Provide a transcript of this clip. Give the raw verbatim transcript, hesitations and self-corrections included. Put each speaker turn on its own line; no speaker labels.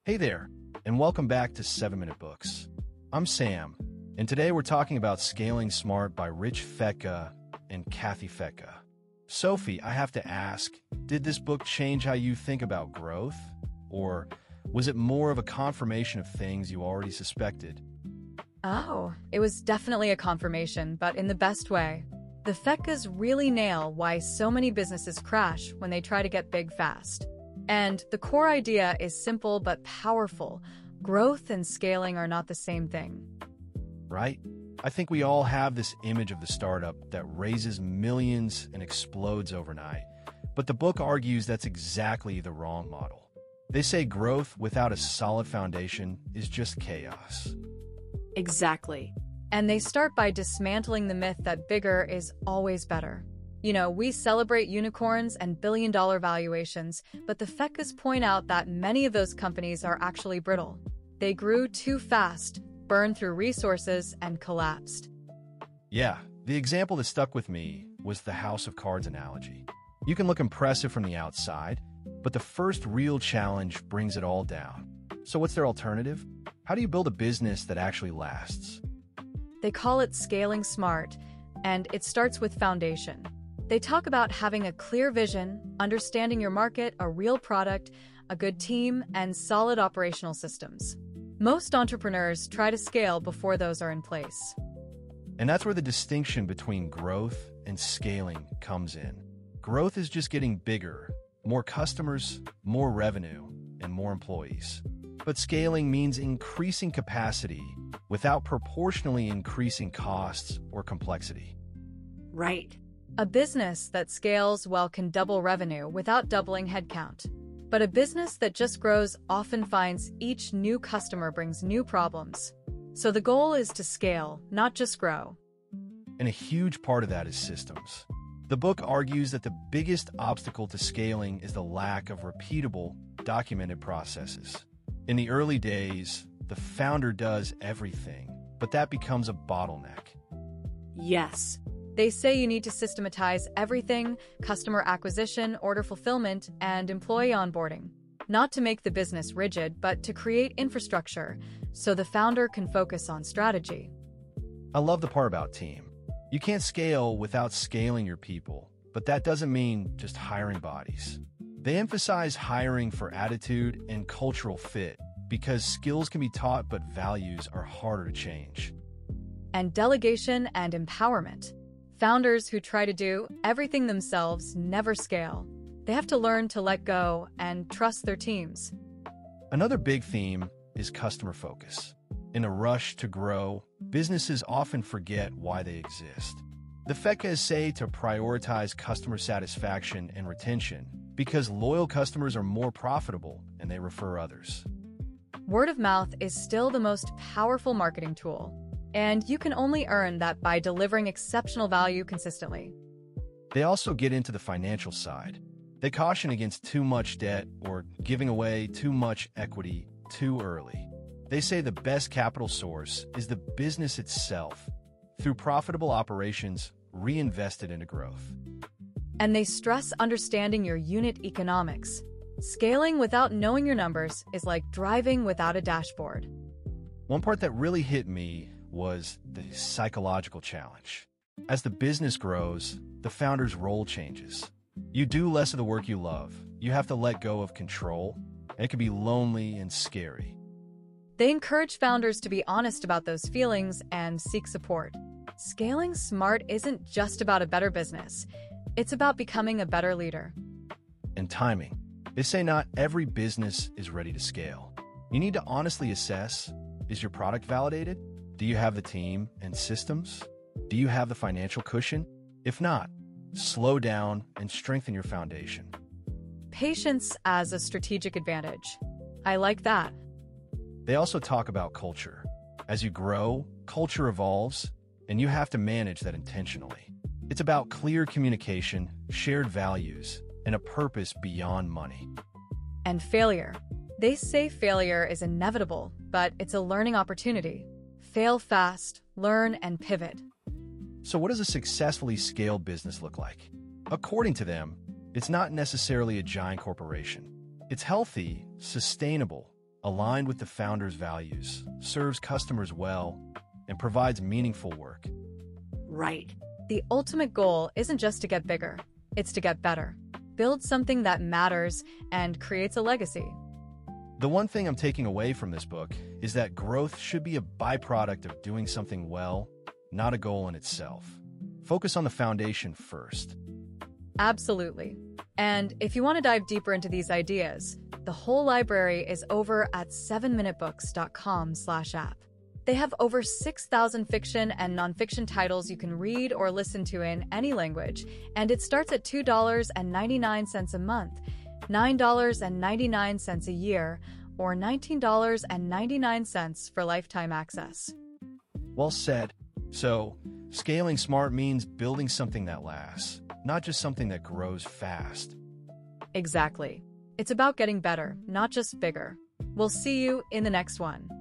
Hey there, and welcome back to seven minute Books. I'm Sam, and today we're talking about Scaling Smart by Rich Fettke and Kathy Fettke. Sophie, I have to ask, did this book change how you think about growth? Or was it more of a confirmation of things you already suspected?
Oh, it was definitely a confirmation, but in the best way. The Fettkes really nail why so many businesses crash when they try to get big fast. And the core idea is simple but powerful. Growth and scaling are not the same thing.
Right? I think we all have this image of the startup that raises millions and explodes overnight. But the book argues that's exactly the wrong model. They say growth without a solid foundation is just chaos.
Exactly. And they start by dismantling the myth that bigger is always better. You know, we celebrate unicorns and billion-dollar valuations, but the Fettkes point out that many of those companies are actually brittle. They grew too fast, burned through resources, and collapsed.
Yeah, the example that stuck with me was the House of Cards analogy. You can look impressive from the outside, but the first real challenge brings it all down. So what's their alternative? How do you build a business that actually lasts?
They call it scaling smart, and it starts with foundation. They talk about having a clear vision, understanding your market, a real product, a good team, and solid operational systems. Most entrepreneurs try to scale before those are in place.
And that's where the distinction between growth and scaling comes in. Growth is just getting bigger, more customers, more revenue, and more employees. But scaling means increasing capacity without proportionally increasing costs or complexity.
Right. A business that scales well can double revenue without doubling headcount. But a business that just grows often finds each new customer brings new problems. So the goal is to scale, not just grow.
And a huge part of that is systems. The book argues that the biggest obstacle to scaling is the lack of repeatable, documented processes. In the early days, the founder does everything, but that becomes a bottleneck.
Yes. They say you need to systematize everything: customer acquisition, order fulfillment, and employee onboarding. Not to make the business rigid, but to create infrastructure so the founder can focus on strategy.
I love the part about team. You can't scale without scaling your people, but that doesn't mean just hiring bodies. They emphasize hiring for attitude and cultural fit because skills can be taught, but values are harder to change.
And delegation and empowerment. Founders who try to do everything themselves never scale. They have to learn to let go and trust their teams.
Another big theme is customer focus. In a rush to grow, businesses often forget why they exist. The Fettkes say to prioritize customer satisfaction and retention because loyal customers are more profitable and they refer others.
Word of mouth is still the most powerful marketing tool. And you can only earn that by delivering exceptional value consistently.
They also get into the financial side. They caution against too much debt or giving away too much equity too early. They say the best capital source is the business itself, through profitable operations reinvested into growth.
And they stress understanding your unit economics. Scaling without knowing your numbers is like driving without a dashboard.
One part that really hit me was the psychological challenge. As the business grows, the founder's role changes. You do less of the work you love. You have to let go of control, and it can be lonely and scary.
They encourage founders to be honest about those feelings and seek support. Scaling smart isn't just about a better business. It's about becoming a better leader.
And timing. They say not every business is ready to scale. You need to honestly assess, is your product validated? Do you have the team and systems? Do you have the financial cushion? If not, slow down and strengthen your foundation.
Patience as a strategic advantage. I like that.
They also talk about culture. As you grow, culture evolves, and you have to manage that intentionally. It's about clear communication, shared values, and a purpose beyond money.
And failure. They say failure is inevitable, but it's a learning opportunity. Fail fast, learn, and pivot.
So what does a successfully scaled business look like? According to them, it's not necessarily a giant corporation. It's healthy, sustainable, aligned with the founder's values, serves customers well, and provides meaningful work.
Right. The ultimate goal isn't just to get bigger, it's to get better. Build something that matters and creates a legacy.
The one thing I'm taking away from this book is that growth should be a byproduct of doing something well, not a goal in itself. Focus on the foundation first.
Absolutely. And if you want to dive deeper into these ideas, the whole library is over at seven minute books dot com slash app. They have over six thousand fiction and nonfiction titles you can read or listen to in any language, and it starts at two dollars and ninety-nine cents a month, nine dollars and ninety-nine cents a year, or nineteen dollars and ninety-nine cents for lifetime access.
Well said. So, scaling smart means building something that lasts, not just something that grows fast.
Exactly. It's about getting better, not just bigger. We'll see you in the next one.